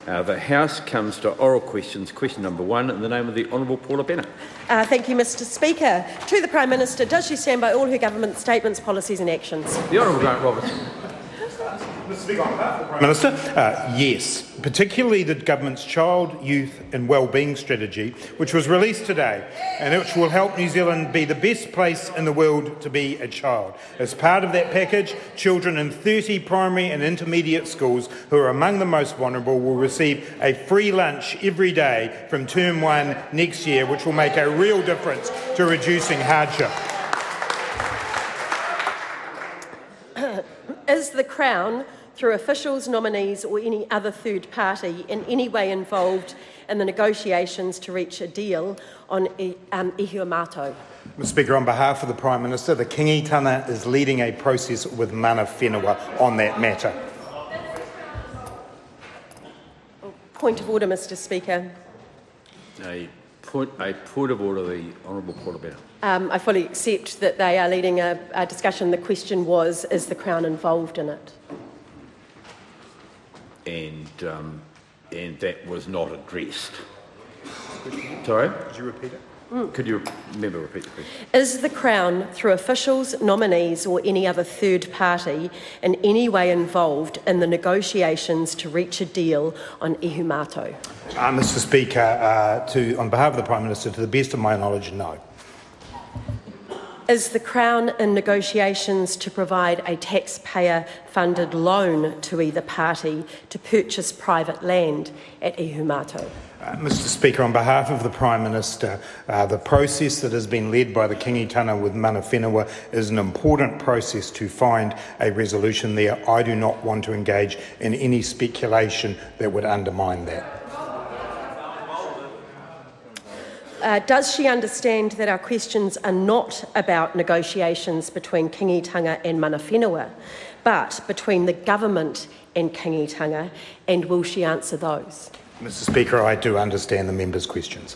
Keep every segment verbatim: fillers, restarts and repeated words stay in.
Uh, the House comes to oral questions. Question number one, in the name of the Honourable Paula Bennett. Uh, thank you, Mr Speaker. To the Prime Minister, does she stand by all her government statements, policies and actions? The Honourable Grant Robertson. Mister Speaker, on behalf of the Prime Minister, uh, yes, particularly the government's Child, Youth and Wellbeing Strategy, which was released today and which will help New Zealand be the best place in the world to be a child. As part of that package, children in thirty primary and intermediate schools who are among the most vulnerable will receive a free lunch every day from term one next year, which will make a real difference to reducing hardship. Is the Crown, through officials, nominees or any other third party, in any way involved in the negotiations to reach a deal on um, Ihumātao? Mister Speaker, on behalf of the Prime Minister, the Kingitanga is leading a process with Mana Whenua on that matter. Point of order, Mr Speaker. A point, a point of order, the Honourable Paula Bennett. Um, I fully accept that they are leading a, a discussion. The question was, is the Crown involved in it? And, um, and that was not addressed. Sorry? Could you repeat it? Mm. Could you remember repeat the question? Is the Crown, through officials, nominees or any other third party, in any way involved in the negotiations to reach a deal on Ihumātao? Uh, Mister Speaker, uh, to, on behalf of the Prime Minister, to the best of my knowledge, no. Is the Crown in negotiations to provide a taxpayer-funded loan to either party to purchase private land at Ihumātao? Uh, Mister Speaker, on behalf of the Prime Minister, uh, the process that has been led by the Kingitanga with Mana Whenua is an important process to find a resolution there. I do not want to engage in any speculation that would undermine that. Uh, does she understand that our questions are not about negotiations between Kingitanga and Mana Whenua, but between the government and Kingitanga, and will she answer those? Mister Speaker, I do understand the member's questions.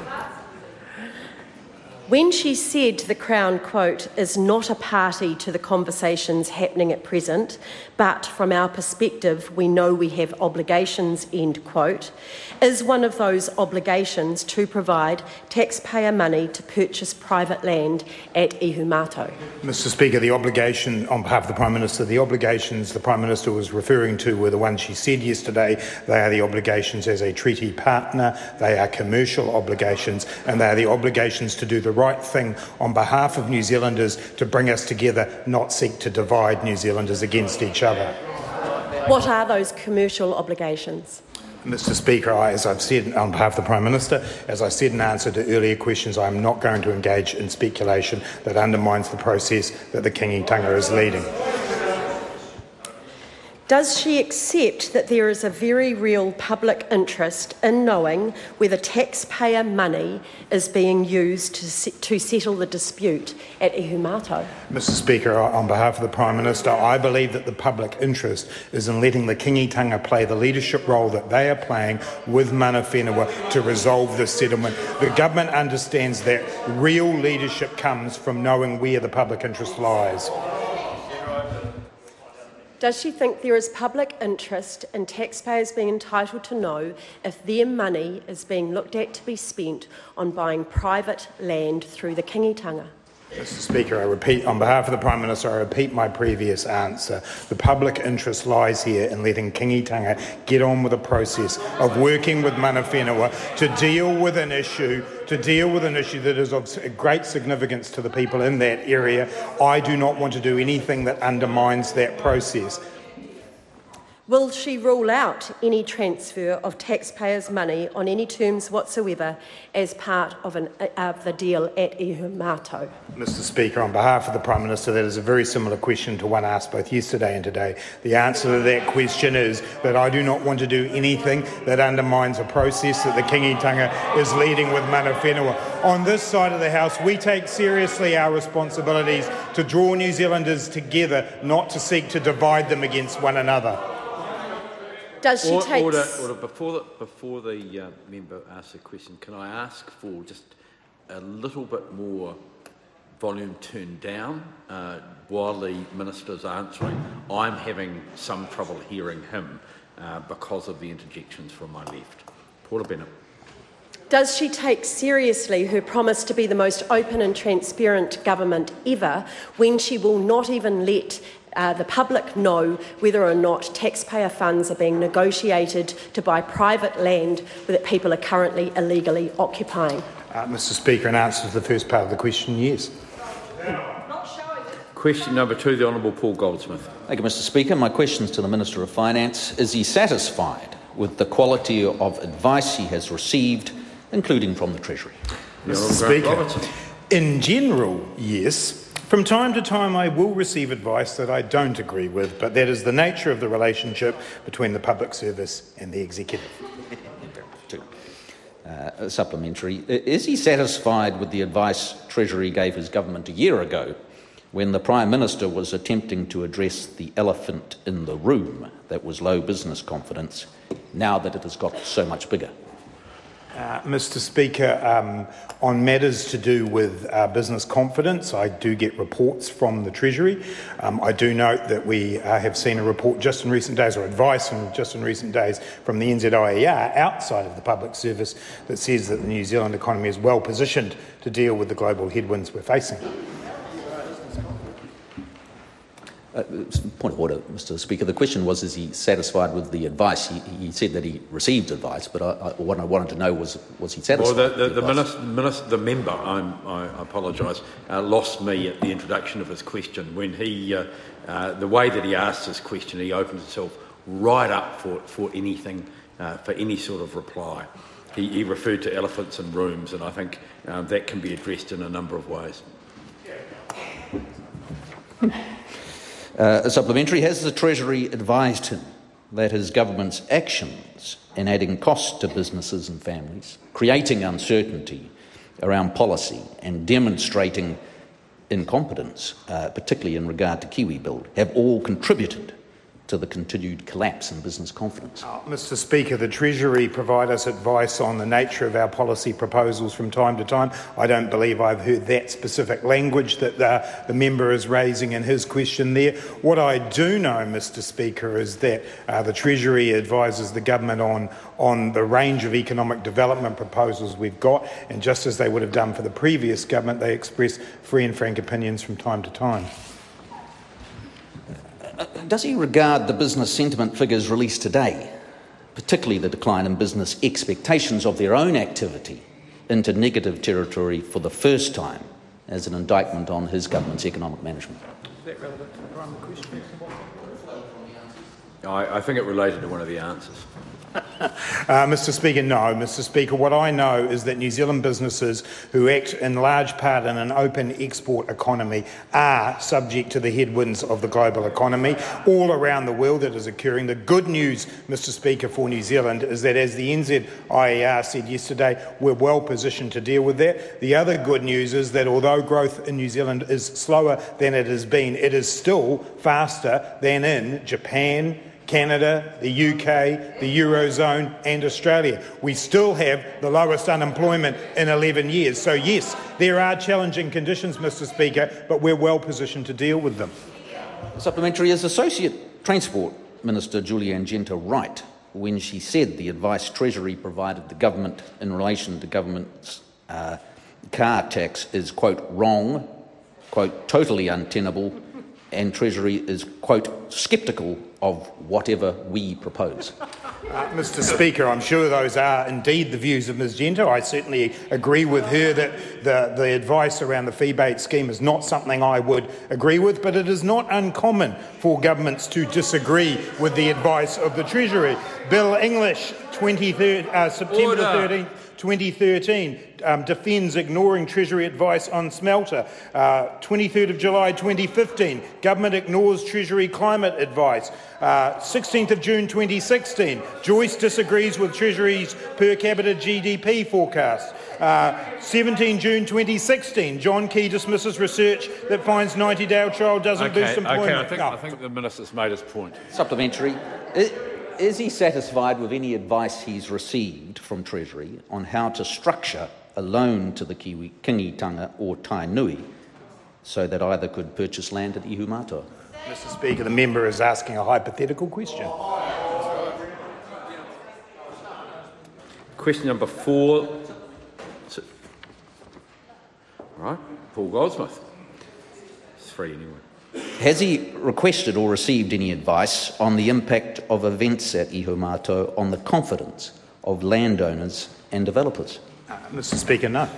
When she said the Crown, quote, is not a party to the conversations happening at present, but from our perspective we know we have obligations, end quote, is one of those obligations to provide taxpayer money to purchase private land at Ihumātao? Mister Speaker, the obligation, on behalf of the Prime Minister, the obligations the Prime Minister was referring to were the ones she said yesterday. They are the obligations as a treaty partner, they are commercial obligations, and they are the obligations to do the right thing on behalf of New Zealanders to bring us together, not seek to divide New Zealanders against each other. What are those commercial obligations? Mister Speaker, I, as I've said on behalf of the Prime Minister, as I said in answer to earlier questions, I am not going to engage in speculation that undermines the process that the Kingitanga is leading. Does she accept that there is a very real public interest in knowing whether taxpayer money is being used to, se- to settle the dispute at Ihumātao? Mister Speaker, on behalf of the Prime Minister, I believe that the public interest is in letting the Kingitanga play the leadership role that they are playing with Mana Whenua to resolve this settlement. The government understands that real leadership comes from knowing where the public interest lies. Does she think there is public interest in taxpayers being entitled to know if their money is being looked at to be spent on buying private land through the Kingitanga? Mister Speaker, I repeat, on behalf of the Prime Minister, I repeat my previous answer. The public interest lies here in letting Kingitanga get on with the process of working with Mana Whenua to deal with an issue, to deal with an issue that is of great significance to the people in that area. I do not want to do anything that undermines that process. Will she rule out any transfer of taxpayers' money on any terms whatsoever as part of, an, of the deal at Ihumātao? Mister Speaker, on behalf of the Prime Minister, that is a very similar question to one asked both yesterday and today. The answer to that question is that I do not want to do anything that undermines a process that the Kingitanga is leading with Mana Whenua. On this side of the House, we take seriously our responsibilities to draw New Zealanders together, not to seek to divide them against one another. Does she take... Order, order. Before the, before the uh, member asks a question, can I ask for just a little bit more volume turned down uh, while the Minister's answering? I'm having some trouble hearing him. uh, because of the interjections from my left. Paula Bennett. Does she take seriously her promise to be the most open and transparent government ever when she will not even let uh, the public know whether or not taxpayer funds are being negotiated to buy private land that people are currently illegally occupying? Uh, Mister Speaker, in answer to the first part of the question, yes. Question number two, the Honourable Paul Goldsmith. Thank you, Mister Speaker. My question is to the Minister of Finance. Is he satisfied with the quality of advice he has received, including from the Treasury? Mister Speaker, in general, yes. From time to time I will receive advice that I don't agree with, but that is the nature of the relationship between the public service and the executive. Uh, supplementary. Is he satisfied with the advice Treasury gave his government a year ago when the Prime Minister was attempting to address the elephant in the room that was low business confidence, now that it has got so much bigger? Uh, Mister Speaker, um, on matters to do with uh, business confidence, I do get reports from the Treasury. Um, I do note that we uh, have seen a report just in recent days, or advice from just in recent days, from the N Z I E R outside of the public service that says that the New Zealand economy is well positioned to deal with the global headwinds we're facing. Uh, point of order, Mister Speaker. The question was, is he satisfied with the advice? He, he said that he received advice, but I, I, what I wanted to know was, was he satisfied? Well, the, the, with the, the, minister, minister, the member, I'm, I apologise, uh, lost me at the introduction of his question. When he, uh, uh, the way that he asked his question, he opened himself right up for, for anything, uh, for any sort of reply. He, he referred to elephants in rooms, and I think um, that can be addressed in a number of ways. Uh, a supplementary. Has the Treasury advised him that his government's actions in adding costs to businesses and families, creating uncertainty around policy and demonstrating incompetence, uh, particularly in regard to Kiwi Build, have all contributed to the continued collapse in business confidence? Oh, Mister Speaker, the Treasury provide us advice on the nature of our policy proposals from time to time. I don't believe I've heard that specific language that the, the member is raising in his question there. What I do know, Mister Speaker, is that uh, the Treasury advises the government on, on the range of economic development proposals we've got, and just as they would have done for the previous government, they express free and frank opinions from time to time. Does he regard the business sentiment figures released today, particularly the decline in business expectations of their own activity, into negative territory for the first time, as an indictment on his government's economic management? Is that relevant to the primary question? I, I think it related to one of the answers. Uh, Mister Speaker, no. Mister Speaker, what I know is that New Zealand businesses who act in large part in an open export economy are subject to the headwinds of the global economy all around the world that is occurring. The good news, Mister Speaker, for New Zealand is that, as the N Z I E R said yesterday, we're well positioned to deal with that. The other good news is that although growth in New Zealand is slower than it has been, it is still faster than in Japan, Canada, the U K, the Eurozone and Australia. We still have the lowest unemployment in eleven years. So yes, there are challenging conditions, Mister Speaker, but we're well positioned to deal with them. Supplementary. Is Associate Transport Minister Julianne Genter right when she said the advice Treasury provided the government in relation to government's uh, car tax is, quote, wrong, quote, totally untenable, and Treasury is, quote, sceptical of whatever we propose? Uh, Mister Speaker, I'm sure those are indeed the views of Miz Genter. I certainly agree with her that the, the advice around the fee-bait scheme is not something I would agree with, but it is not uncommon for governments to disagree with the advice of the Treasury. Bill English, twenty-third, uh, September the thirteenth, twenty thirteen, um, defends ignoring Treasury advice on smelter. Uh, twenty-third of July twenty fifteen, government ignores Treasury climate advice. Uh, sixteenth of June twenty sixteen, Joyce disagrees with Treasury's per capita G D P forecast. Uh, seventeenth of June twenty sixteen, John Key dismisses research that finds ninety-day-old child doesn't Okay, boost employment. okay, I think, No. I think the minister's made his point. Supplementary. Is, is he satisfied with any advice he's received from Treasury on how to structure a loan to the Kiwi, Kingitanga or Tainui so that either could purchase land at Ihumātua? Mister Speaker, the member is asking a hypothetical question. question number four. All right, Paul Goldsmith. It's free anyway. Has he requested or received any advice on the impact of events at Ihumātao on the confidence of landowners and developers? Uh, Mister Speaker, no.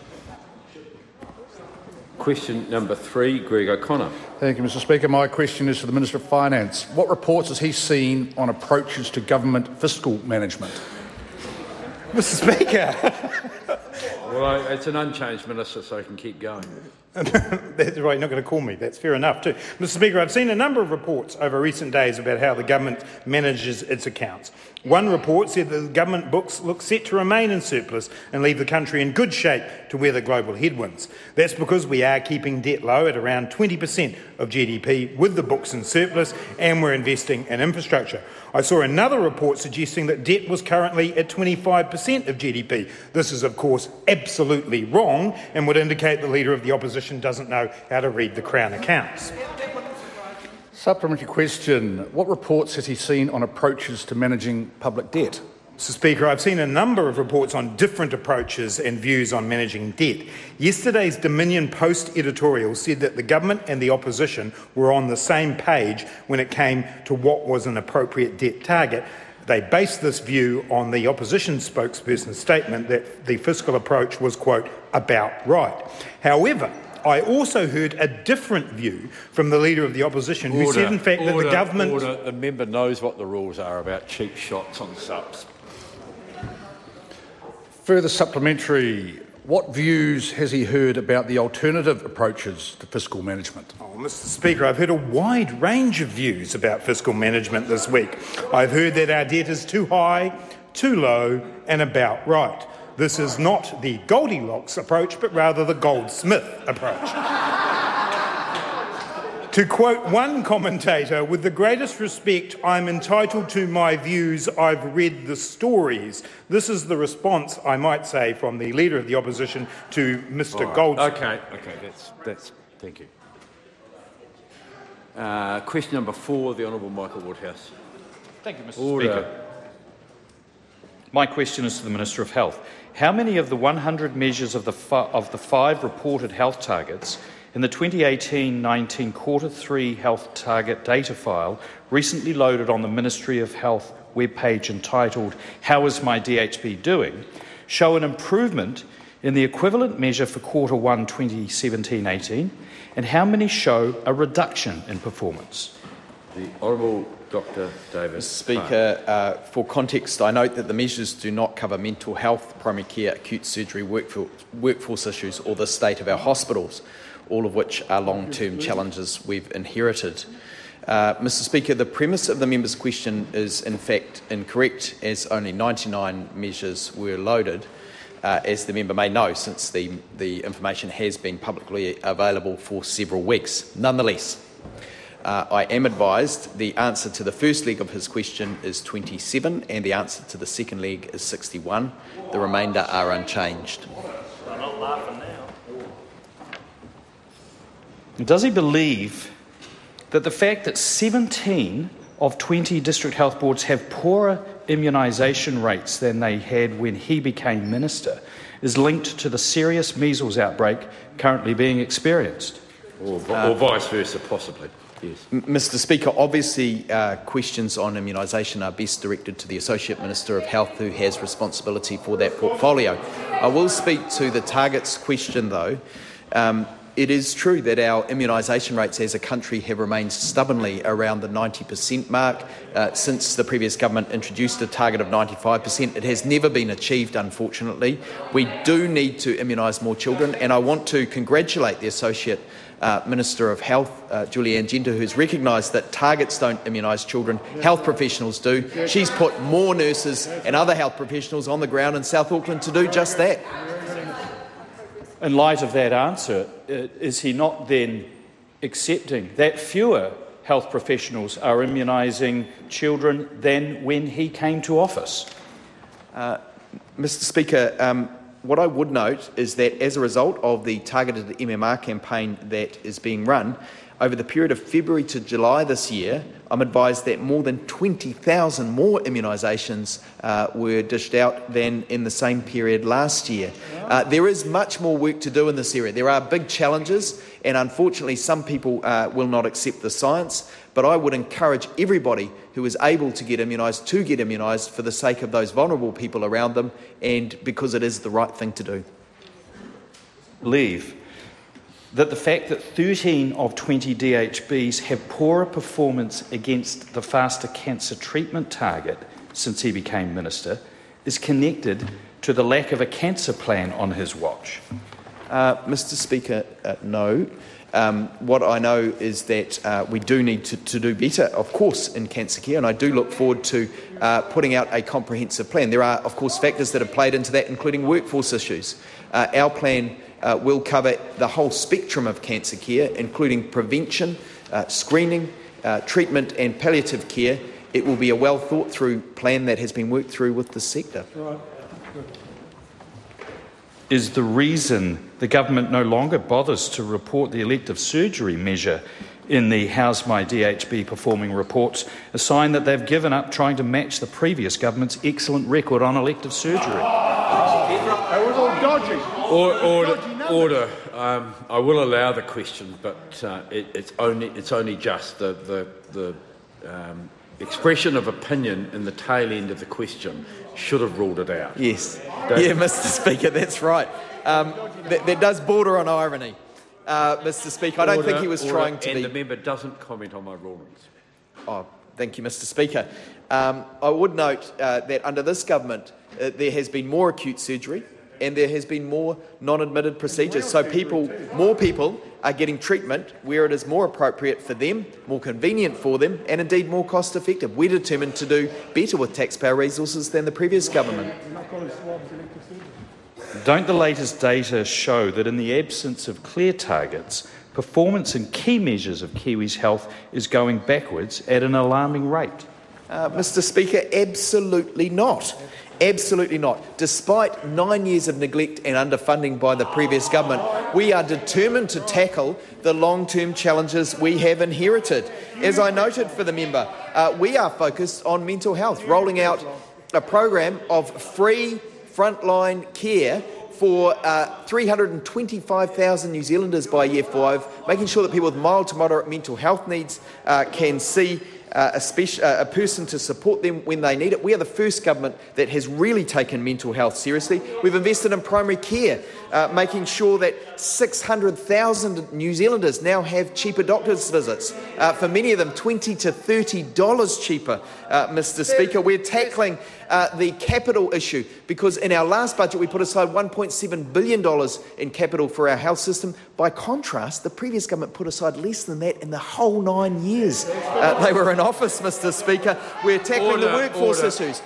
Question number three, Greg O'Connor. Thank you, Mister Speaker. My question is to the Minister of Finance. What reports has he seen on approaches to government fiscal management? Mister Speaker. Well, I, it's an unchanged minister, so I can keep going. That's right, you're not going to call me. That's fair enough too. Mister Speaker, I've seen a number of reports over recent days about how the government manages its accounts. One report said that the government books look set to remain in surplus and leave the country in good shape to weather global headwinds. That's because we are keeping debt low at around twenty percent of G D P with the books in surplus, and we're investing in infrastructure. I saw another report suggesting that debt was currently at twenty-five percent of G D P. This is, of course, absolutely wrong and would indicate the Leader of the Opposition doesn't know how to read the Crown accounts. Supplementary question. What reports has he seen on approaches to managing public debt? Mister Speaker, I've seen a number of reports on different approaches and views on managing debt. Yesterday's Dominion Post editorial said that the government and the opposition were on the same page when it came to what was an appropriate debt target. They based this view on the opposition spokesperson's statement that the fiscal approach was, quote, about right. However, I also heard a different view from the Leader of the Opposition, who Order, said, in fact, order, that the government... Order. The member knows what the rules are about cheap shots on subs. Further supplementary. What views has he heard about the alternative approaches to fiscal management? Oh, Mister Speaker, I've heard a wide range of views about fiscal management this week. I've heard that our debt is too high, too low, and about right. This is not the Goldilocks approach, but rather the Goldsmith approach. To quote one commentator, with the greatest respect, I'm entitled to my views, I've read the stories. This is the response, I might say, from the Leader of the Opposition to Mister Right. Goldsmith. Okay, okay, that's, that's, thank you. Uh, question number four, the Honourable Michael Woodhouse. Thank you, Mister Order. Speaker. My question is to the Minister of Health. How many of the one hundred measures of the, of the five reported health targets in the twenty eighteen nineteen Quarter three Health Target Data File, recently loaded on the Ministry of Health webpage entitled How is my D H B doing, show an improvement in the equivalent measure for Quarter one twenty seventeen eighteen, and how many show a reduction in performance? The Honourable Doctor David Mister Speaker, uh, for context, I note that the measures do not cover mental health, primary care, acute surgery, workforce, workforce issues or the state of our hospitals, all of which are long-term challenges we've inherited. Uh, Mister Speaker, the premise of the member's question is in fact incorrect, as only ninety-nine measures were loaded, uh, as the member may know, since the, the information has been publicly available for several weeks. Nonetheless, Uh, I am advised the answer to the first leg of his question is twenty-seven and the answer to the second leg is sixty-one. The remainder are unchanged. I'm not laughing now. Does he believe that the fact that seventeen of twenty district health boards have poorer immunisation rates than they had when he became minister is linked to the serious measles outbreak currently being experienced? Or, or vice versa, possibly. Yes. Mister Speaker, obviously uh, questions on immunisation are best directed to the Associate Minister of Health, who has responsibility for that portfolio. I will speak to the targets question, though. Um, it is true that our immunisation rates as a country have remained stubbornly around the ninety percent mark uh, since the previous government introduced a target of ninety-five percent. It has never been achieved, unfortunately. We do need to immunise more children, and I want to congratulate the Associate Uh, Minister of Health, uh, Julianne Genter, who has recognised that targets don't immunise children, health professionals do. She's put more nurses and other health professionals on the ground in South Auckland to do just that. In light of that answer, uh, is he not then accepting that fewer health professionals are immunising children than when he came to office? Uh, Mister Speaker, um, what I would note is that as a result of the targeted M M R campaign that is being run, Over the period of February to July this year, I'm advised that more than twenty thousand more immunisations uh, were dished out than in the same period last year. Uh, there is much more work to do in this area. There are big challenges, and unfortunately some people uh, will not accept the science, but I would encourage everybody who is able to get immunised to get immunised for the sake of those vulnerable people around them and because it is the right thing to do. Believe that the fact that thirteen of twenty D H Bs have poorer performance against the faster cancer treatment target since he became minister is connected to the lack of a cancer plan on his watch? Uh, Mister Speaker, uh, no. Um, what I know is that uh, we do need to, to do better, of course, in cancer care, and I do look forward to uh, putting out a comprehensive plan. There are, of course, factors that have played into that, including workforce issues. Uh, our plan uh, will cover the whole spectrum of cancer care, including prevention, uh, screening, uh, treatment and palliative care. It will be a well thought through plan that has been worked through with the sector. Right. Is the reason the government no longer bothers to report the elective surgery measure in the How's My D H B Performing reports a sign that they've given up trying to match the previous government's excellent record on elective surgery? That was all dodgy. Or, order, order. Um, I will allow the question, but uh, it, it's only it's only just the the, the um, expression of opinion in the tail end of the question should have ruled it out. Yes. Don't yeah, Mister Speaker, that's right. Um, that, that does border on irony, uh, Mister Speaker. I don't Order, think he was order, trying to and be... the member doesn't comment on my rulings. Oh, thank you, Mister Speaker. Um, I would note uh, that under this government uh, there has been more acute surgery and there has been more non-admitted procedures. So people, more people are getting treatment where it is more appropriate for them, more convenient for them, and indeed more cost-effective. We're determined to do better with taxpayer resources than the previous government. Don't the latest data show that in the absence of clear targets, performance in key measures of Kiwis' health is going backwards at an alarming rate? Uh, Mister Speaker, absolutely not. Absolutely not. Despite nine years of neglect and underfunding by the previous government, we are determined to tackle the long-term challenges we have inherited. As I noted for the member, uh, we are focused on mental health, rolling out a program of free frontline care for uh, three hundred twenty-five thousand New Zealanders by year five, making sure that people with mild to moderate mental health needs uh, can see Uh, a, speci- uh, a person to support them when they need it. We are the first government that has really taken mental health seriously. We've invested in primary care, uh, making sure that six hundred thousand New Zealanders now have cheaper doctor's visits. Uh, for many of them, twenty to thirty dollars cheaper, uh, Mister Speaker. We're tackling uh, the capital issue because in our last budget we put aside one point seven billion dollars in capital for our health system. By contrast, the previous government put aside less than that in the whole nine years uh, they were in office, Mister Speaker. We're tackling Order, the workforce order. issues.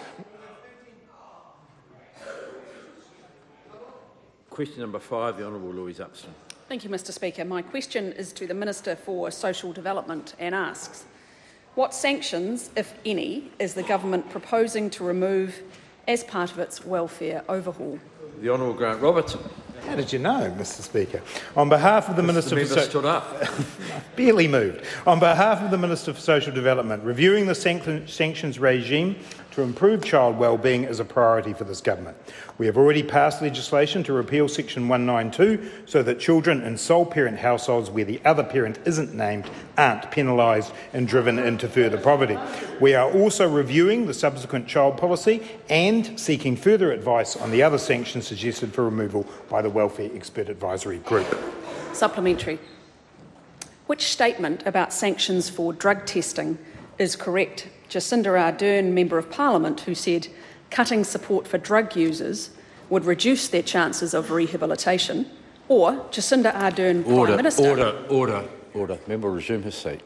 Question number five, the Honourable Louise Upston. Thank you, Mister Speaker. My question is to the Minister for Social Development and asks, what sanctions, if any, is the government proposing to remove as part of its welfare overhaul? The Honourable Grant Robertson. How did you know, Mister Speaker? On behalf of the Minister The for member So- stood up. barely moved. On behalf of the Minister for Social Development, reviewing the sanc- sanctions regime to improve child wellbeing is a priority for this government. We have already passed legislation to repeal Section one ninety-two so that children in sole parent households where the other parent isn't named aren't penalised and driven into further poverty. We are also reviewing the subsequent child policy and seeking further advice on the other sanctions suggested for removal by the Welfare Expert Advisory Group. Supplementary. Which statement about sanctions for drug testing is correct? Jacinda Ardern, Member of Parliament, who said cutting support for drug users would reduce their chances of rehabilitation, or Jacinda Ardern, Prime Order, Minister. order, order, order. Member resume his seat.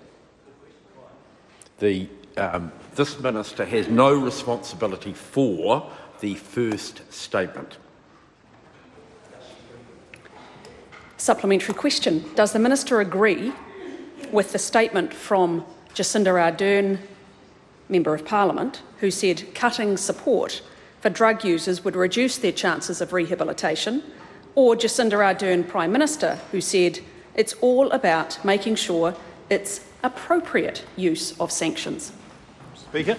The, um, this minister has no responsibility for the first statement. Supplementary question. Does the Minister agree with the statement from Jacinda Ardern, Member of Parliament, who said cutting support for drug users would reduce their chances of rehabilitation, or Jacinda Ardern, Prime Minister, who said it's all about making sure its appropriate use of sanctions? Speaker.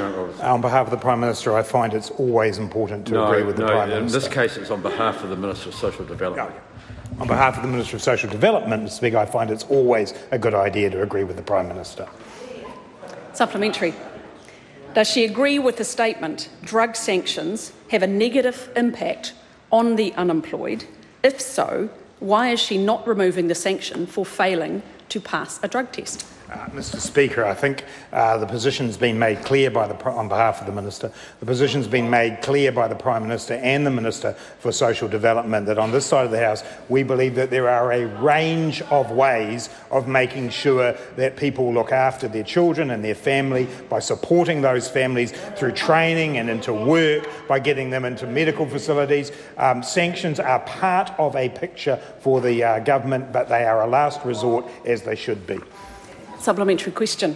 On behalf of the Prime Minister, I find it's always important to no, agree with the no, Prime in Minister. this case, it's on behalf of the Minister of Social Development. No. On behalf of the Minister of Social Development, Mister Speaker, I find it's always a good idea to agree with the Prime Minister. Supplementary. Does she agree with the statement, drug sanctions have a negative impact on the unemployed? If so, why is she not removing the sanction for failing to pass a drug test? Uh, Mister Speaker, I think uh, the position's been made clear by the, on behalf of the Minister. The position's been made clear by the Prime Minister and the Minister for Social Development that on this side of the House we believe that there are a range of ways of making sure that people look after their children and their family by supporting those families through training and into work, by getting them into medical facilities. Um, sanctions are part of a picture for the uh, government, but they are a last resort, as they should be. Supplementary question.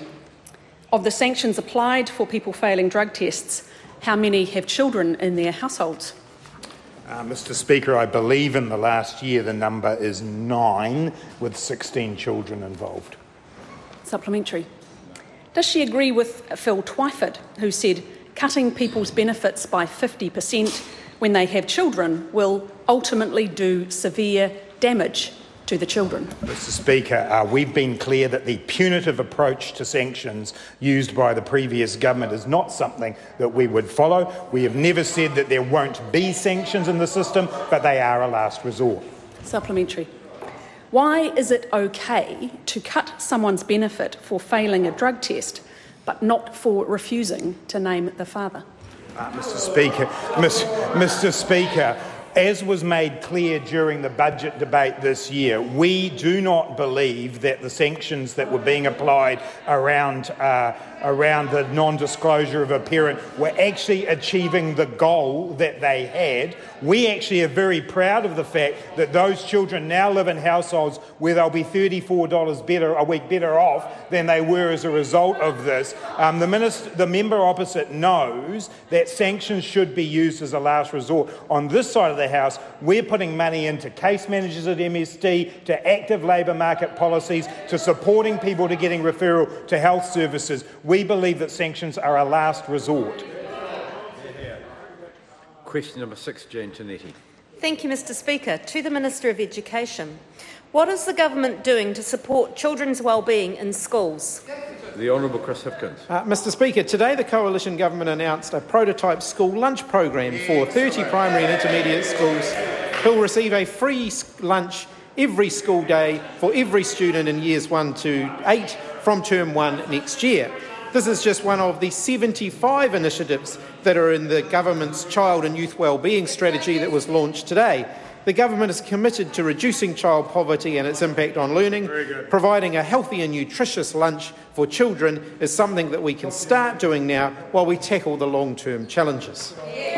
Of the sanctions applied for people failing drug tests, how many have children in their households? Uh, Mister Speaker, I believe in the last year the number is nine, with sixteen children involved. Supplementary. Does she agree with Phil Twyford, who said cutting people's benefits by fifty percent when they have children will ultimately do severe damage to the children? Mister Speaker, uh, we've been clear that the punitive approach to sanctions used by the previous government is not something that we would follow. We have never said that there won't be sanctions in the system, but they are a last resort. Supplementary. Why is it okay to cut someone's benefit for failing a drug test, but not for refusing to name the father? Uh, Mister Speaker, Mister Speaker, as was made clear during the budget debate this year, we do not believe that the sanctions that were being applied around uh, around the non-disclosure of a parent were actually achieving the goal that they had. We actually are very proud of the fact that those children now live in households where they'll be thirty-four dollars better a week better off than they were as a result of this. Um, the, minister, the member opposite knows that sanctions should be used as a last resort. On this side of the House, we're putting money into case managers at M S D, to active labour market policies, to supporting people to getting referral to health services. We believe that sanctions are a last resort. Question number six, Jean Tinetti. Thank you, Mister Speaker. To the Minister of Education. What is the government doing to support children's wellbeing in schools? The Honourable Chris Hipkins. Uh, Mister Speaker, today the Coalition Government announced a prototype school lunch program for thirty primary and intermediate schools who will receive a free lunch every school day for every student in years one to eight from term one next year. This is just one of the seventy-five initiatives that are in the government's child and youth wellbeing strategy that was launched today. The government is committed to reducing child poverty and its impact on learning. Providing a healthy and nutritious lunch for children is something that we can start doing now while we tackle the long-term challenges.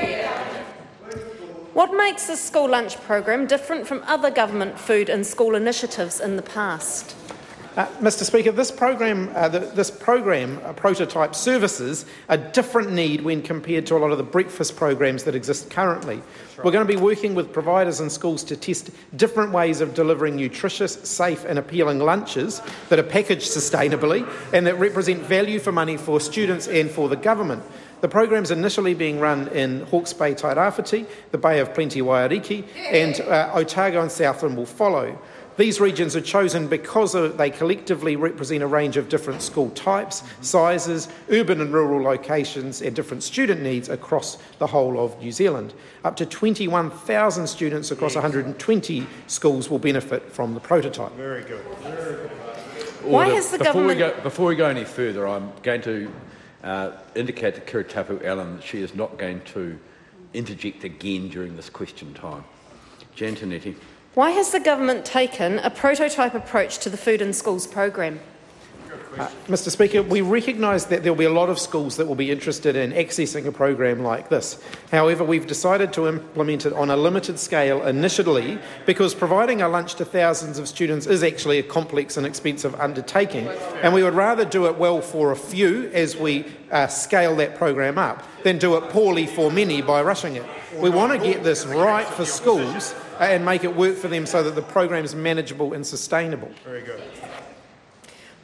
What makes this school lunch program different from other government food and school initiatives in the past? Uh, Mister Speaker, this program, uh, the, this program, uh, Prototype Services, a different need when compared to a lot of the breakfast programs that exist currently. Right. We're going to be working with providers and schools to test different ways of delivering nutritious, safe and appealing lunches that are packaged sustainably and that represent value for money for students and for the government. The program is initially being run in Hawke's Bay, Tairāwhiti, the Bay of Plenty, Waiariki, and uh, Otago and Southland will follow. These regions are chosen because they collectively represent a range of different school types, sizes, urban and rural locations and different student needs across the whole of New Zealand. Up to twenty-one thousand students across one hundred twenty schools will benefit from the prototype. Very good. Very good. Why has the before government... We go, before we go any further, I'm going to uh, indicate to Kiritapu Allen that she is not going to interject again during this question time. Jean Tinetti. Why has the government taken a prototype approach to the Food in Schools program? Uh, Mister Speaker, we recognise that there will be a lot of schools that will be interested in accessing a program like this. However, we've decided to implement it on a limited scale initially because providing a lunch to thousands of students is actually a complex and expensive undertaking, and we would rather do it well for a few as we uh, scale that program up than do it poorly for many by rushing it. We want to get this right for schools and make it work for them so that the program is manageable and sustainable. Very good.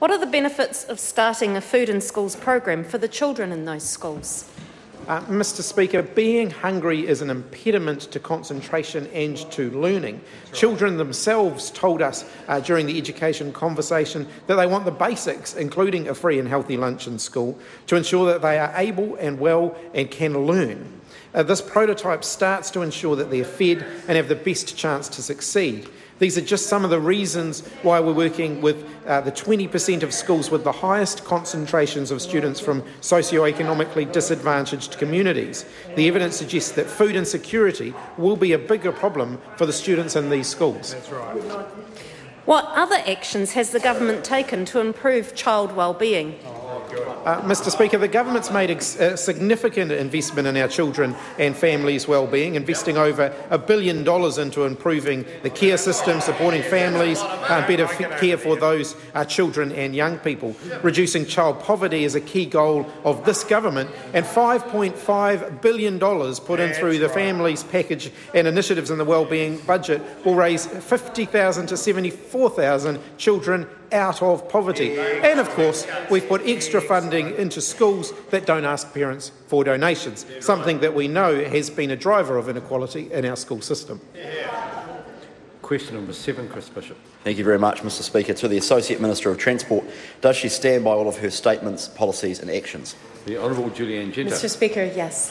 What are the benefits of starting a Food in Schools program for the children in those schools? Uh, Mr Speaker, being hungry is an impediment to concentration and to learning. Children themselves told us uh, during the education conversation that they want the basics, including a free and healthy lunch in school, to ensure that they are able and well and can learn. Uh, this prototype starts to ensure that they're fed and have the best chance to succeed. These are just some of the reasons why we're working with uh, the twenty percent of schools with the highest concentrations of students from socioeconomically disadvantaged communities. The evidence suggests that food insecurity will be a bigger problem for the students in these schools. That's right. What other actions has the government taken to improve child wellbeing? Uh, Mr Speaker, the government's made a significant investment in our children and families' wellbeing, investing over a billion dollars into improving the care system, supporting families, uh, better care for those uh, children and young people. Reducing child poverty is a key goal of this government, and five point five billion dollars put in through the families package and initiatives in the wellbeing budget will raise fifty thousand to seventy-four thousand children out of poverty. And of course, we've put extra funding into schools that don't ask parents for donations, something that we know has been a driver of inequality in our school system. Question number seven, Chris Bishop. Thank you very much, Mr Speaker. To the Associate Minister of Transport, does she stand by all of her statements, policies and actions? The Honourable Julianne Genter. Mister Speaker, yes.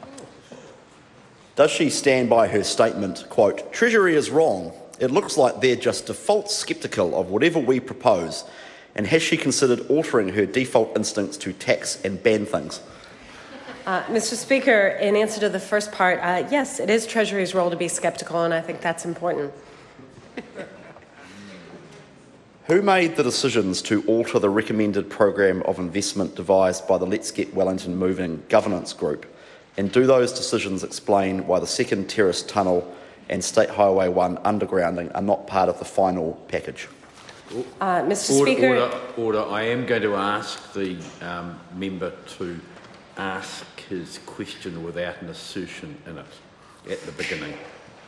Does she stand by her statement, quote, "Treasury is wrong. It looks like they're just default sceptical of whatever we propose," and has she considered altering her default instincts to tax and ban things? Uh, Mister Speaker, in answer to the first part, uh, yes, it is Treasury's role to be sceptical, and I think that's important. Who made the decisions to alter the recommended program of investment devised by the Let's Get Wellington Moving governance group? And do those decisions explain why the second terrace tunnel and State Highway one undergrounding are not part of the final package? Uh, Mister Order, Speaker. Order, order. I am going to ask the um, member to ask his question without an assertion in it at the beginning.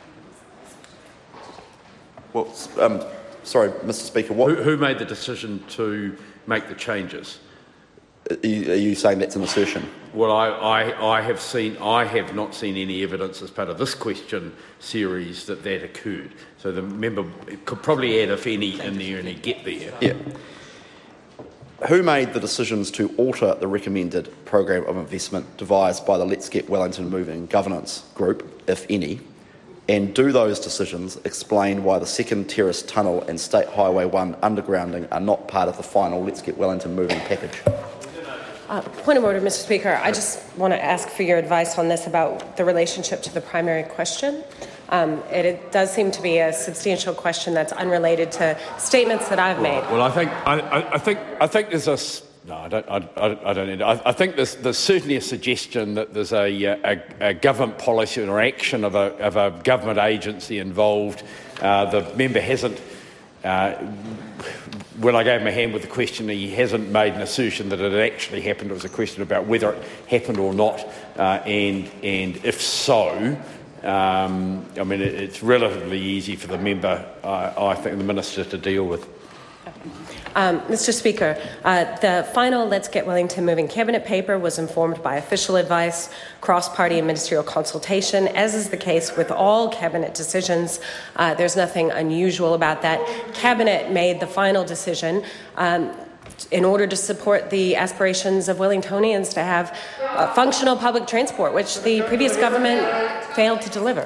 Well, um, sorry, Mr Speaker, what... Who, who made the decision to make the changes? Are you, are you saying that's an assertion? Well, I, I, I have seen, I have not seen any evidence as part of this question series that that occurred. So the member could probably add, if any, in there and he'd get there. Yeah. Who made the decisions to alter the recommended program of investment devised by the Let's Get Wellington Moving governance group, if any? And do those decisions explain why the second terrace tunnel and State Highway one undergrounding are not part of the final Let's Get Wellington Moving package? Uh, point of order, Mister Speaker. I just want to ask for your advice on this about the relationship to the primary question. Um, it, it does seem to be a substantial question that's unrelated to statements that I've made. Well, I think I, I, I think I think there's a no. I don't. I, I don't. Need, I, I think there's, there's certainly a suggestion that there's a, a, a government policy or action of a of a government agency involved. Uh, the member hasn't. Uh, when I gave him a hand with the question, he hasn't made an assertion that it had actually happened. It was a question about whether it happened or not, uh, and and if so, um, I mean, it, it's relatively easy for the member, uh, I think, the minister to deal with. Um, Mister Speaker, uh, the final Let's Get Wellington Moving cabinet paper was informed by official advice, cross-party and ministerial consultation, as is the case with all cabinet decisions. Uh, there's nothing unusual about that. Cabinet made the final decision um, in order to support the aspirations of Wellingtonians to have uh, functional public transport, which the previous government failed to deliver.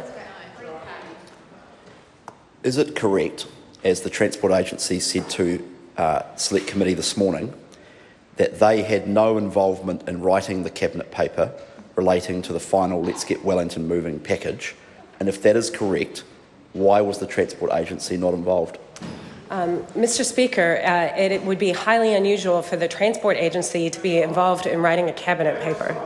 Is it correct, as the Transport Agency said to Uh, Select Committee this morning, that they had no involvement in writing the cabinet paper relating to the final Let's Get Wellington Moving package? And if that is correct, why was the Transport Agency not involved? Um, Mister Speaker, uh, it, it would be highly unusual for the Transport Agency to be involved in writing a cabinet paper.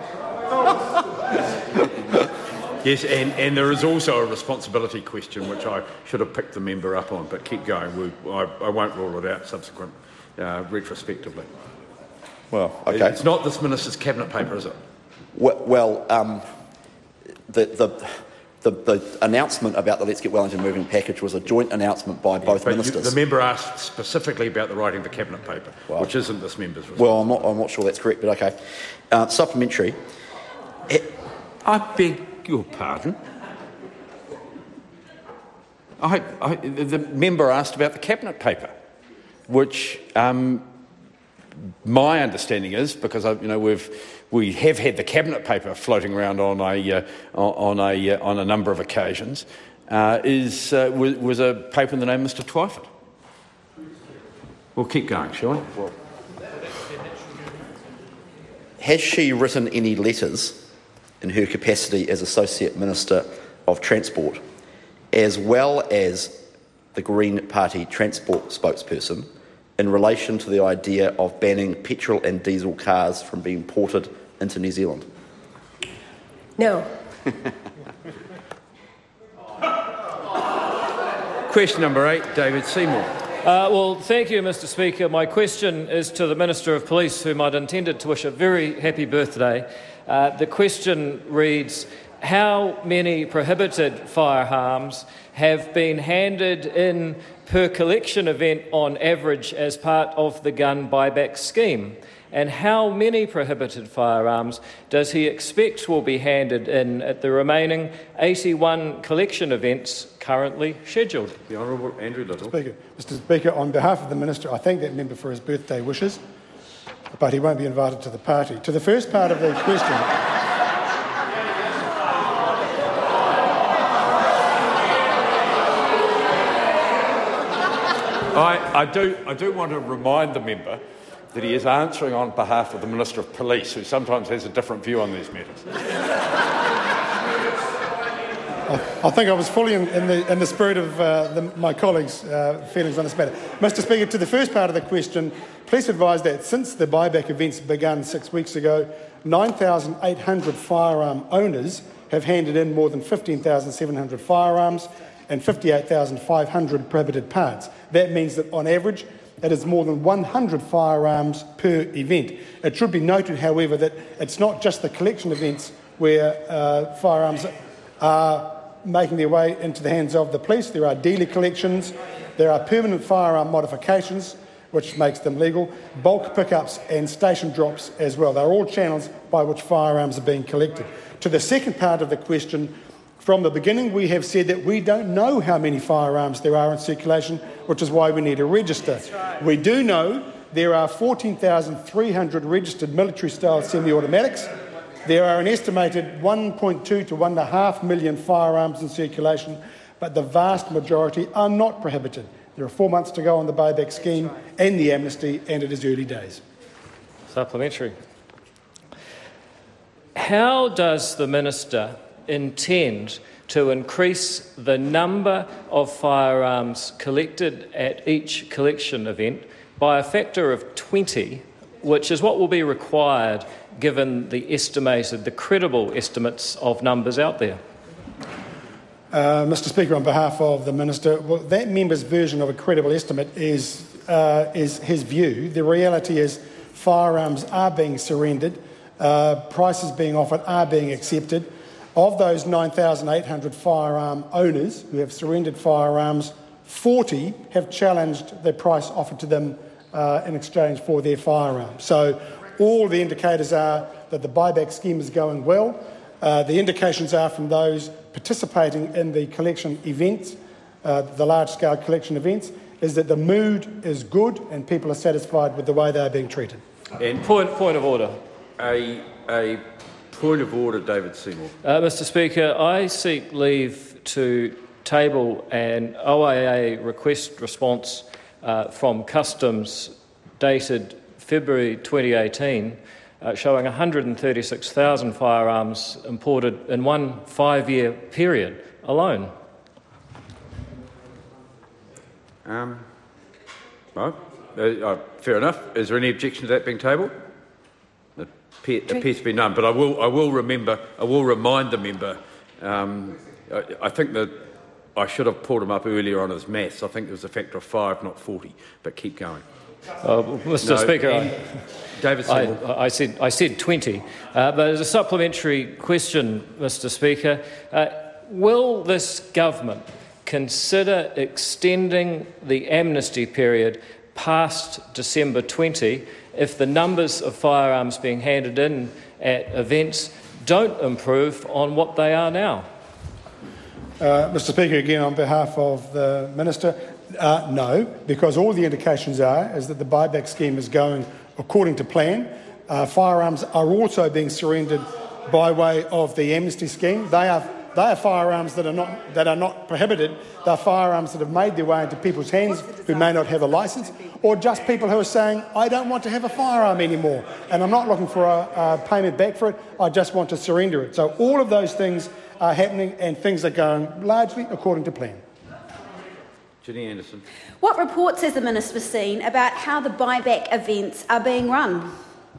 Yes, and, and there is also a responsibility question, which I should have picked the member up on, but keep going. We, I, I won't rule it out subsequent, uh, retrospectively. Well, okay. It's not this minister's cabinet paper, is it? Well, well um, the, the, The, the announcement about the Let's Get Wellington Moving package was a joint announcement by Yeah, both but ministers. You, the member asked specifically about the writing of the cabinet paper, well, which isn't this member's response. Well, I'm not, I'm not sure that's correct, but okay. Uh, supplementary. I beg your pardon? I, I, the member asked about the cabinet paper, which um, my understanding is, because I, you know we've we have had the cabinet paper floating around on a uh, on a uh, on a number of occasions, uh, is uh, was, was a paper in the name of Mister Twyford. We'll keep going, shall we? Well, has she written any letters in her capacity as Associate Minister of Transport, as well as the Green Party transport spokesperson, in relation to the idea of banning petrol and diesel cars from being imported into New Zealand? No. Question number eight, David Seymour. Uh, well, thank you, Mister Speaker. My question is to the Minister of Police, whom I'd intended to wish a very happy birthday. Uh, the question reads, how many prohibited firearms have been handed in per collection event on average as part of the gun buyback scheme? And how many prohibited firearms does he expect will be handed in at the remaining eighty-one collection events currently scheduled? The Honourable Andrew Little. Speaker. Mister Speaker, on behalf of the Minister, I thank that member for his birthday wishes, but he won't be invited to the party. To the first part of the question... I, I, do, I do want to remind the member that he is answering on behalf of the Minister of Police, who sometimes has a different view on these matters. I think I was fully in, in, the, in the spirit of uh, the, my colleagues' uh, feelings on this matter. Mister Speaker, to the first part of the question, please advise that since the buyback events began six weeks ago, nine thousand eight hundred firearm owners have handed in more than fifteen thousand seven hundred firearms and fifty-eight thousand five hundred prohibited parts. That means that, on average, it is more than one hundred firearms per event. It should be noted, however, that it's not just the collection events where uh, firearms are making their way into the hands of the police. There are dealer collections, there are permanent firearm modifications, which makes them legal, bulk pickups and station drops as well. They're all channels by which firearms are being collected. To the second part of the question, from the beginning we have said that we don't know how many firearms there are in circulation, which is why we need a register. Right. We do know there are fourteen thousand three hundred registered military-style semi-automatics. There are an estimated one point two to one point five million firearms in circulation, but the vast majority are not prohibited. There are four months to go on the buyback scheme and the amnesty, and it is early days. Supplementary. How does the Minister intend to increase the number of firearms collected at each collection event by a factor of twenty, which is what will be required given the estimated, the credible estimates of numbers out there? Uh, Mister Speaker, on behalf of the Minister, well, that member's version of a credible estimate is, uh, is his view. The reality is firearms are being surrendered, uh, prices being offered are being accepted. Of those nine thousand eight hundred firearm owners who have surrendered firearms, forty have challenged the price offered to them uh, in exchange for their firearms. So all the indicators are that the buyback scheme is going well. Uh, the indications are from those participating in the collection events, uh, the large-scale collection events, is that the mood is good and people are satisfied with the way they are being treated. And point, point of order. A, a point of order, David Seymour. Uh, Mister Speaker, I seek leave to table an O A A request response uh, from Customs dated February twenty eighteen, uh, showing one hundred thirty-six thousand firearms imported in one five-year period alone. Um, well, uh, uh, fair enough. Is there any objection to that being tabled? It appear, appears to be none. But I will, I will remember, I will remind the member. Um, I, I think that I should have pulled him up earlier on his maths. I think there was a factor of five, not forty. But keep going. Uh, Mister No, Speaker, I, David Seymour. I, I said I said twenty, uh, but as a supplementary question, Mister Speaker, uh, will this government consider extending the amnesty period past December twenty if the numbers of firearms being handed in at events don't improve on what they are now? Uh, Mr Speaker, again on behalf of the Minister, uh, no, because all the indications are is that the buyback scheme is going according to plan. Uh, firearms are also being surrendered by way of the amnesty scheme. They are They are firearms that are not that are not prohibited. They are firearms that have made their way into people's hands who may not have a licence, or just people who are saying, I don't want to have a firearm anymore, and I'm not looking for a, a payment back for it, I just want to surrender it. So all of those things are happening, and things are going largely according to plan. Ginny Anderson. What reports has the Minister seen about how the buyback events are being run?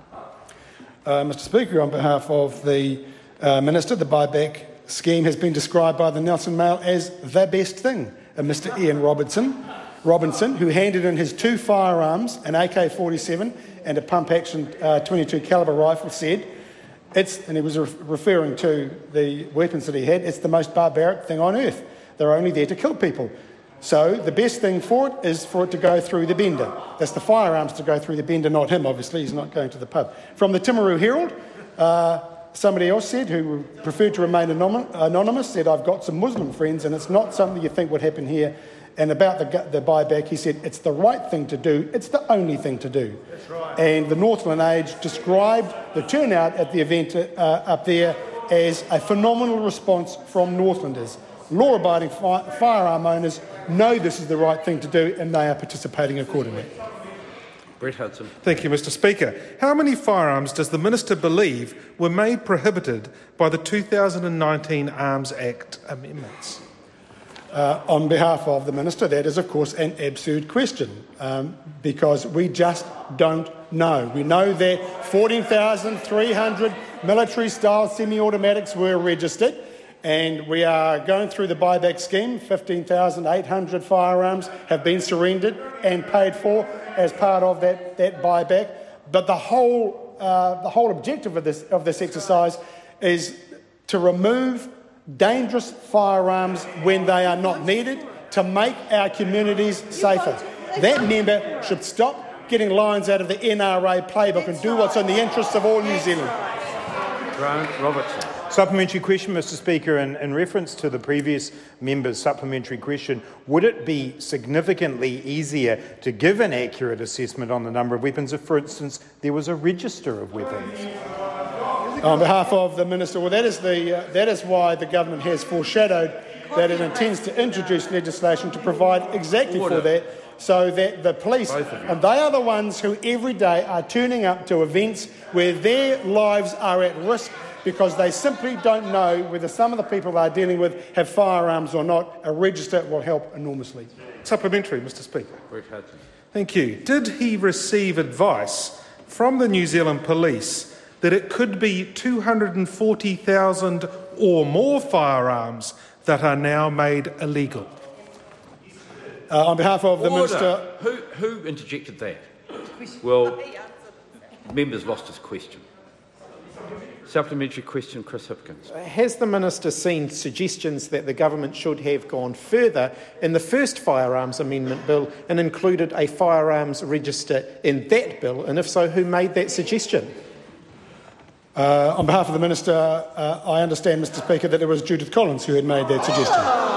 Uh, Mr Speaker, on behalf of the uh, Minister, the buyback scheme has been described by the Nelson Mail as the best thing. And Mr Ian Robinson, Robinson, who handed in his two firearms, an A K forty-seven and a pump-action uh, twenty-two calibre rifle, said, "It's," and he was re- referring to the weapons that he had, "it's the most barbaric thing on earth. They're only there to kill people. So the best thing for it is for it to go through the bender." That's the firearms to go through the bender, not him, obviously. He's not going to the pub. From the Timaru Herald, uh, somebody else said, who preferred to remain anonymous, said, "I've got some Muslim friends and it's not something you think would happen here." And about the, the buyback, he said, "It's the right thing to do. It's the only thing to do." That's right. And the Northland Age described the turnout at the event uh, up there as a phenomenal response from Northlanders. Law-abiding fi- firearm owners know this is the right thing to do, and they are participating accordingly. Brett Hudson. Thank you, Mr Speaker. How many firearms does the Minister believe were made prohibited by the two thousand nineteen Arms Act amendments? Uh, on behalf of the Minister, that is, of course, an absurd question, um, because we just don't know. We know that fourteen thousand three hundred military-style semi-automatics were registered, and we are going through the buyback scheme. fifteen thousand eight hundred firearms have been surrendered and paid for as part of that, that buyback. But the whole, uh, the whole objective of this, of this exercise is to remove dangerous firearms when they are not needed, to make our communities safer. That member should stop getting lines out of the N R A playbook and do what's in the interests of all New Zealand. Grant Robertson. Supplementary question, Mr Speaker. In, in reference to the previous member's supplementary question, would it be significantly easier to give an accurate assessment on the number of weapons if, for instance, there was a register of weapons? On behalf of the Minister, well, that is, the, uh, that is why the government has foreshadowed that it intends to introduce legislation to provide exactly Order. for that, so that the police, and they are the ones who every day are turning up to events where their lives are at risk because they simply don't know whether some of the people they are dealing with have firearms or not. A register will help enormously. Supplementary, Mr Speaker. Brett Hudson. Thank you. Did he receive advice from the New Zealand Police that it could be two hundred forty thousand or more firearms that are now made illegal? Uh, on behalf of the Order. Minister... Who, who interjected that? Well, members lost his question. Supplementary question, Chris Hipkins. Has the Minister seen suggestions that the government should have gone further in the first Firearms Amendment Bill and included a firearms register in that bill? And if so, who made that suggestion? Uh, on behalf of the Minister, uh, I understand, Mr Speaker, that it was Judith Collins who had made that suggestion.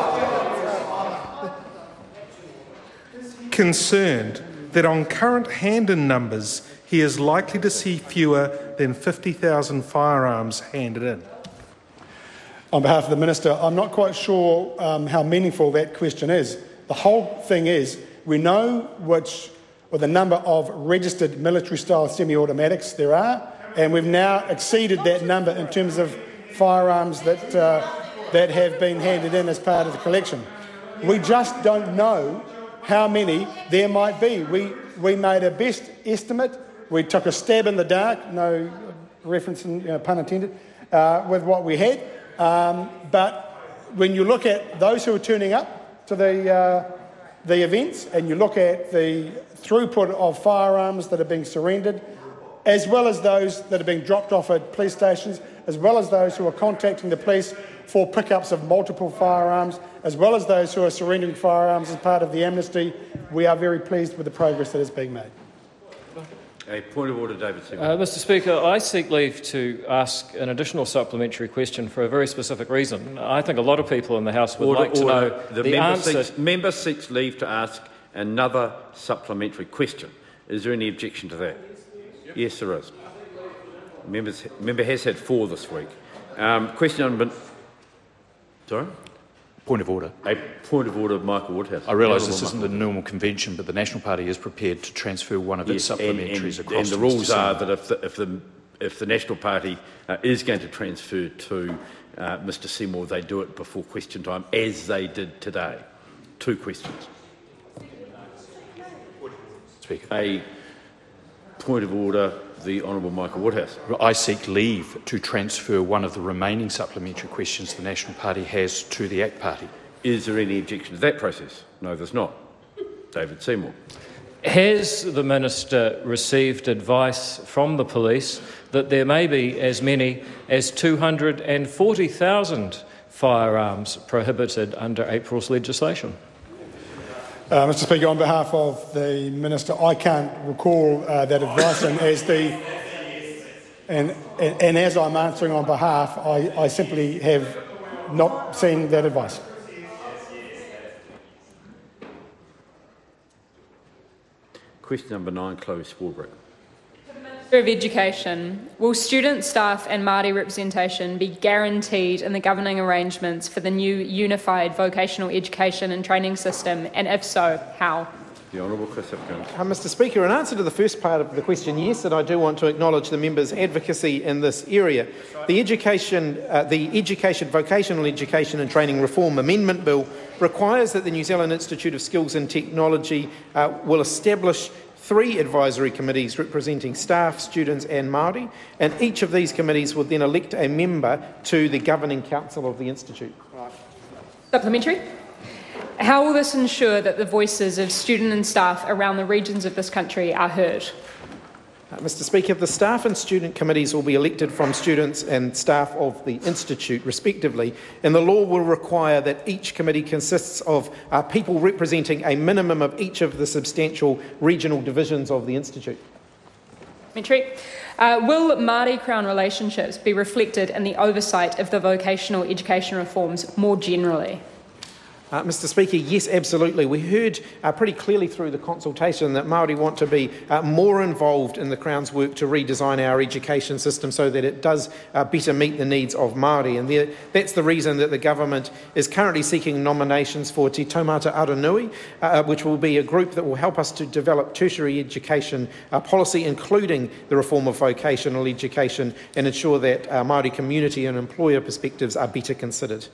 Concerned that on current hand-in numbers, he is likely to see fewer than fifty thousand firearms handed in. On behalf of the Minister, I'm not quite sure um, how meaningful that question is. The whole thing is, we know which, or the number of registered military-style semi-automatics there are, and we've now exceeded that number in terms of firearms that, uh, that have been handed in as part of the collection. We just don't know how many there might be. We, we made a best estimate. We took a stab in the dark, no reference, in, you know, pun intended, uh, with what we had. Um, but when you look at those who are turning up to the, uh, the events, and you look at the throughput of firearms that are being surrendered, as well as those that are being dropped off at police stations, as well as those who are contacting the police for pickups of multiple firearms, as well as those who are surrendering firearms as part of the amnesty. We are very pleased with the progress that is being made. A point of order, David Seymour. Uh, Mr Speaker, I seek leave to ask an additional supplementary question for a very specific reason. I think a lot of people in the House would order, like to order. know the, the member answer. Seeks, member seeks leave to ask another supplementary question. Is there any objection to that? Yes, yes there is. Members, member has had four this week. Um, question number... Sorry? Point of order. A point of order, Michael Woodhouse. I realise this isn't the normal convention, but the National Party is prepared to transfer one of its yes, supplementaries and, and, across and the to rules Mister are Seymour. that if the, if the, if the National Party uh, is going to transfer to uh, Mr Seymour, they do it before question time, as they did today. Two questions. Speaker. A point of order, the Honourable Michael Woodhouse. I seek leave to transfer one of the remaining supplementary questions the National Party has to the A C T Party. Is there any objection to that process? No, there's not. David Seymour. Has the Minister received advice from the police that there may be as many as two hundred forty thousand firearms prohibited under April's legislation? Uh, Mr Speaker, on behalf of the Minister, I can't recall uh, that advice, and as the and, and, and as I'm answering on behalf, I, I simply have not seen that advice. Question number nine, Chloe Swarbrick. Minister of Education, will student, staff and Māori representation be guaranteed in the governing arrangements for the new unified vocational education and training system, and if so, how? The Honourable Chris Hipkins. Uh, Mr Speaker, in answer to the first part of the question, yes, and I do want to acknowledge the member's advocacy in this area. The Education, uh, the Education, Vocational Education and Training Reform Amendment Bill requires that the New Zealand Institute of Skills and Technology uh, will establish three advisory committees representing staff, students and Māori, and each of these committees will then elect a member to the Governing Council of the Institute. Supplementary. How will this ensure that the voices of student and staff around the regions of this country are heard? Uh, Mr Speaker, the staff and student committees will be elected from students and staff of the Institute, respectively, and the law will require that each committee consists of uh, people representing a minimum of each of the substantial regional divisions of the Institute. Supplementary. Uh, will Māori Crown relationships be reflected in the oversight of the vocational education reforms more generally? Uh, Mr Speaker, yes, absolutely. We heard uh, pretty clearly through the consultation that Māori want to be uh, more involved in the Crown's work to redesign our education system so that it does uh, better meet the needs of Māori. And there, that's the reason that the government is currently seeking nominations for Te Taumata Aranui, uh, which will be a group that will help us to develop tertiary education uh, policy, including the reform of vocational education, and ensure that our Māori community and employer perspectives are better considered.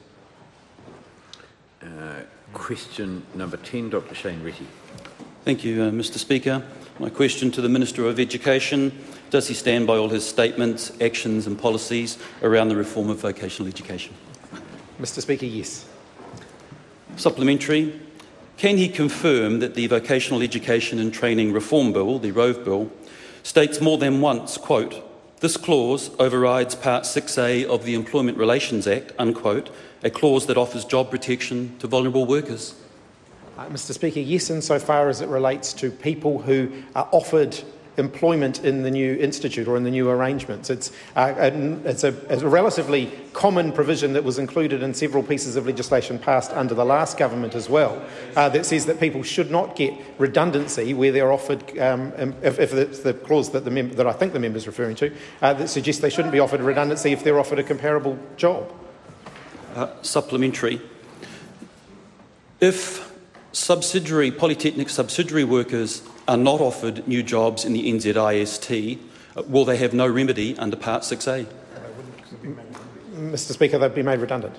Uh, question number ten, Doctor Shane Retty. Thank you, uh, Mr Speaker. My question to the Minister of Education: does he stand by all his statements, actions and policies around the reform of vocational education? Mr Speaker, yes. Supplementary. Can he confirm that the Vocational Education and Training Reform Bill, the ROVE Bill, states more than once, quote, "This clause overrides Part six A of the Employment Relations Act," unquote, a clause that offers job protection to vulnerable workers? Uh, Mr Speaker, yes, insofar as it relates to people who are offered employment in the new institute or in the new arrangements. It's, uh, a, it's, a, it's a relatively common provision that was included in several pieces of legislation passed under the last government as well, uh, that says that people should not get redundancy where they're offered, um, if, if it's the clause that, the mem- that I think the member is referring to, uh, that suggests they shouldn't be offered redundancy if they're offered a comparable job. Uh, supplementary. If subsidiary, polytechnic subsidiary workers are not offered new jobs in the N Z I S T, uh, will they have no remedy under Part six A? Mr Speaker, they'd be made redundant.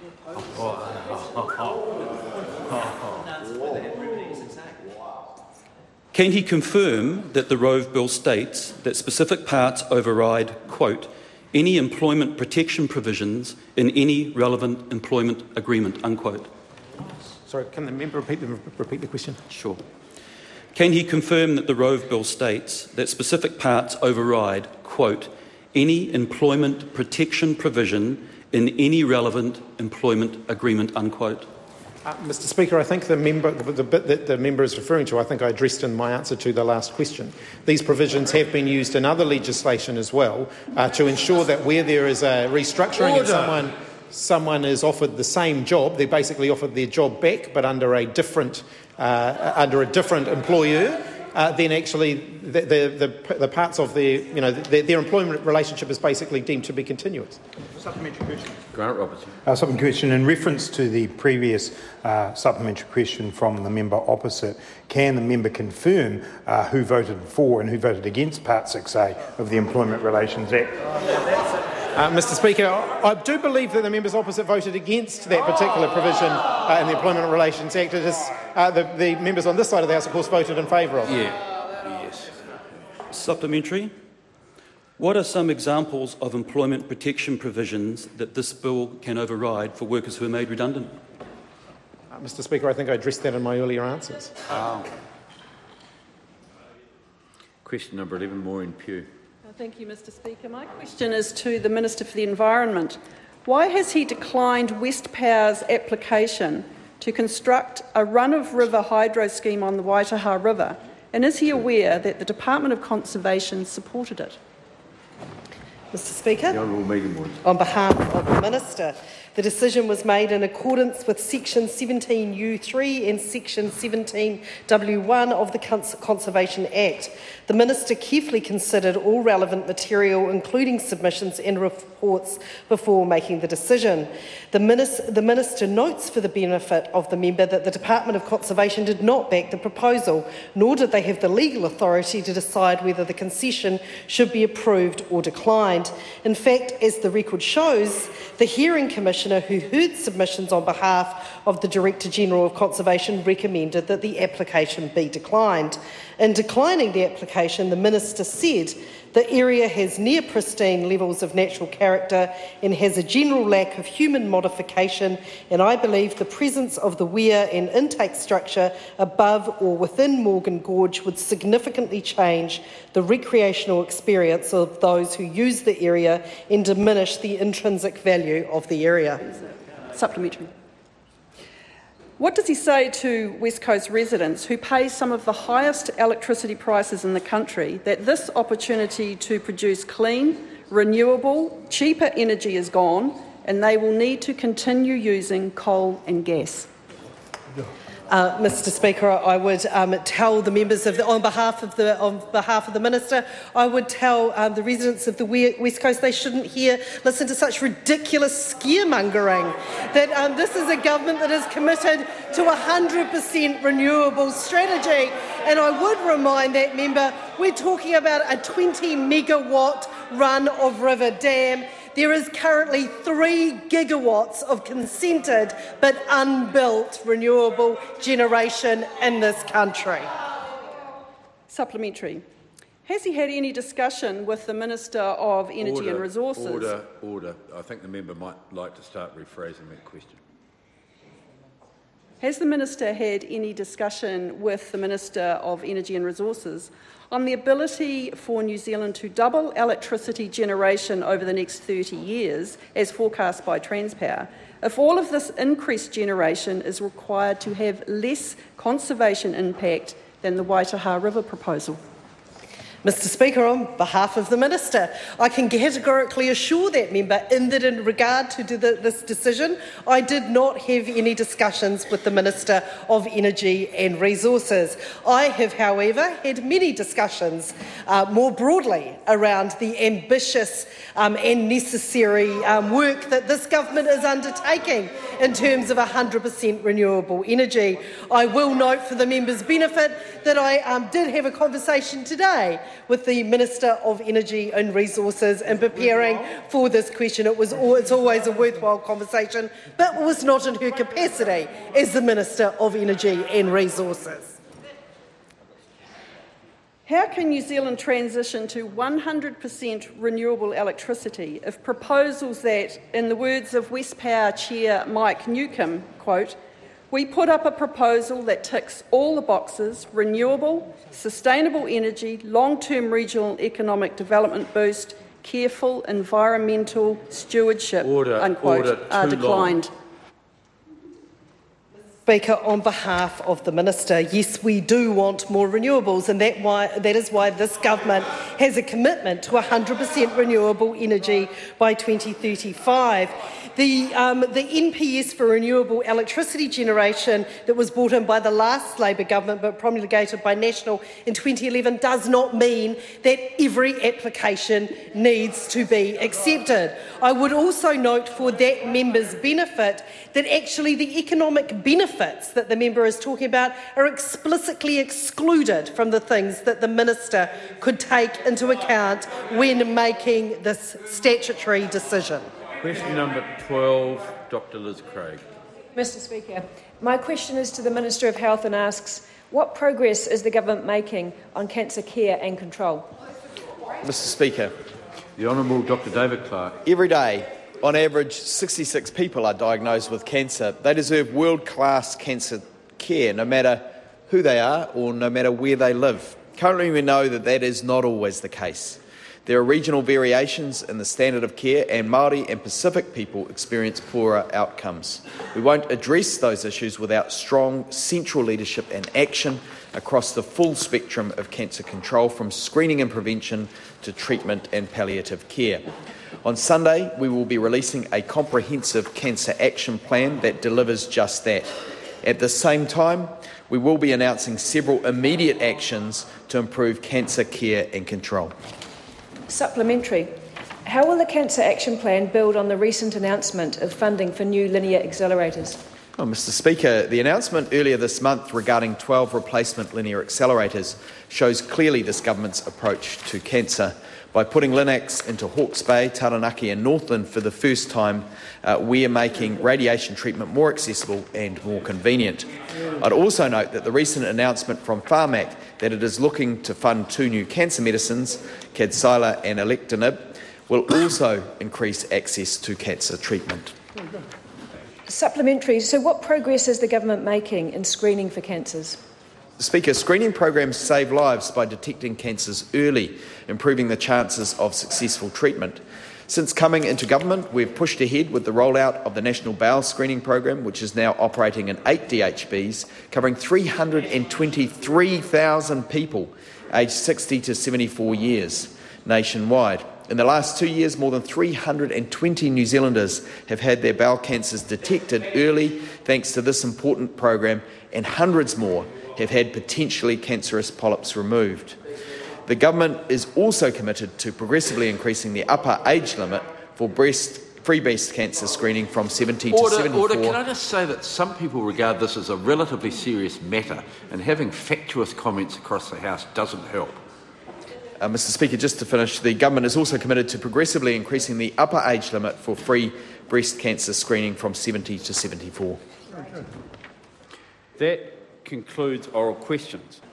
Can he confirm that the ROVE Bill states that specific parts override, quote, any employment protection provisions in any relevant employment agreement, unquote? Sorry, can the member repeat the, repeat the question? Sure. Can he confirm that the ROVE Bill states that specific parts override, quote, any employment protection provision in any relevant employment agreement, unquote. Uh, Mr Speaker, I think the, member, the bit that the member is referring to, I think I addressed in my answer to the last question. These provisions have been used in other legislation as well uh, to ensure that where there is a restructuring and someone, someone is offered the same job, they're basically offered their job back but under a different, uh, under a different employer, uh, then actually the, the, the, the parts of their, you know, their, their employment relationship is basically deemed to be continuous. Supplementary question. Grant Robertson. Uh, supplementary question. In reference to the previous uh, supplementary question from the member opposite, can the member confirm uh, who voted for and who voted against Part six A of the Employment Relations Act? Uh, Mr Speaker, I do believe that the members opposite voted against that particular provision uh, in the Employment Relations Act. It is, uh, the, the members on this side of the House, of course, voted in favour of it. Yeah. Yes. Supplementary. What are some examples of employment protection provisions that this bill can override for workers who are made redundant? Uh, Mr Speaker, I think I addressed that in my earlier answers. Wow. Question number eleven, Maureen Pugh. Thank you, Mr Speaker. My question is to the Minister for the Environment. Why has he declined West Power's application to construct a run-of-river hydro scheme on the Waitaha River? And is he aware that the Department of Conservation supported it? Mister Speaker, The Honourable Megan Woods. On behalf of the Minister, the decision was made in accordance with Section seventeen U three and Section seventeen W one of the Cons- Conservation Act. The Minister carefully considered all relevant material, including submissions and reports, before making the decision. The, minis- the Minister notes for the benefit of the member that the Department of Conservation did not back the proposal, nor did they have the legal authority to decide whether the concession should be approved or declined. In fact, as the record shows, the Hearing Commissioner who heard submissions on behalf of the Director-General of Conservation recommended that the application be declined. In declining the application, the Minister said the area has near pristine levels of natural character and has a general lack of human modification, and I believe the presence of the weir and intake structure above or within Morgan Gorge would significantly change the recreational experience of those who use the area and diminish the intrinsic value of the area. Supplementary. What does he say to West Coast residents who pay some of the highest electricity prices in the country that this opportunity to produce clean, renewable, cheaper energy is gone and they will need to continue using coal and gas? Uh, Mister Speaker, I would um, tell the members of the, on behalf of the on behalf of the Minister, I would tell um, the residents of the West Coast they shouldn't hear listen to such ridiculous scaremongering. That um, this is a government that is committed to a one hundred percent renewable strategy, and I would remind that member we're talking about a twenty megawatt run-of-river dam. There is currently three gigawatts of consented but unbuilt renewable generation in this country. Supplementary. Has he had any discussion with the Minister of Energy order, and Resources? Order, order. I think the member might like to start rephrasing that question. Has the Minister had any discussion with the Minister of Energy and Resources on the ability for New Zealand to double electricity generation over the next thirty years, as forecast by Transpower, if all of this increased generation is required to have less conservation impact than the Waitaha River proposal? Mister Speaker, on behalf of the Minister, I can categorically assure that member in that in regard to the, this decision, I did not have any discussions with the Minister of Energy and Resources. I have, however, had many discussions uh, more broadly around the ambitious um, and necessary um, work that this government is undertaking in terms of one hundred percent renewable energy. I will note for the member's benefit that I um, did have a conversation today with the Minister of Energy and Resources in preparing for this question. It was it's always a worthwhile conversation, but it was not in her capacity as the Minister of Energy and Resources. How can New Zealand transition to one hundred percent renewable electricity if proposals that, in the words of West Power Chair Mike Newcombe, quote, "We put up a proposal that ticks all the boxes: renewable, sustainable energy, long-term regional economic development boost, careful environmental stewardship, Order, unquote, order, are too declined. long. Speaker, on behalf of the Minister, yes, we do want more renewables, and that, why, that is why this government has a commitment to one hundred percent renewable energy by twenty thirty-five. The, um, the N P S for renewable electricity generation that was brought in by the last Labor government but promulgated by National in twenty eleven does not mean that every application needs to be accepted. I would also note for that member's benefit that actually the economic benefits that the member is talking about are explicitly excluded from the things that the Minister could take into account when making this statutory decision. Question number twelve, Doctor Liz Craig. Mister Speaker, my question is to the Minister of Health and asks, what progress is the government making on cancer care and control? Mister Speaker. The Honourable Doctor David Clark. Every day, on average, sixty-six people are diagnosed with cancer. They deserve world-class cancer care, no matter who they are or no matter where they live. Currently, we know that that is not always the case. There are regional variations in the standard of care, and Māori and Pacific people experience poorer outcomes. We won't address those issues without strong central leadership and action across the full spectrum of cancer control, from screening and prevention to treatment and palliative care. On Sunday, we will be releasing a comprehensive cancer action plan that delivers just that. At the same time, we will be announcing several immediate actions to improve cancer care and control. Supplementary. How will the Cancer Action Plan build on the recent announcement of funding for new linear accelerators? Oh, Mister Speaker, the announcement earlier this month regarding twelve replacement linear accelerators shows clearly this government's approach to cancer. By putting Linacs into Hawke's Bay, Taranaki and Northland for the first time, uh, we are making radiation treatment more accessible and more convenient. I'd also note that the recent announcement from Pharmac that it is looking to fund two new cancer medicines, Kadcyla and Alectinib, will also increase access to cancer treatment. Supplementary. So what progress is the government making in screening for cancers? Speaker, screening programs save lives by detecting cancers early, improving the chances of successful treatment. Since coming into government, we've pushed ahead with the rollout of the National Bowel Screening Program, which is now operating in eight D H Bs, covering three hundred twenty-three thousand people aged sixty to seventy-four years nationwide. In the last two years, more than three hundred twenty New Zealanders have had their bowel cancers detected early thanks to this important program, and hundreds more have had potentially cancerous polyps removed. The government is also committed to progressively increasing the upper age limit for breast, free breast cancer screening from seventy Order, to seventy-four. Order. Can I just say that some people regard this as a relatively serious matter, and having factious comments across the House doesn't help. Uh, Mister Speaker, just to finish, the government is also committed to progressively increasing the upper age limit for free breast cancer screening from seventy to seventy-four. That concludes oral questions.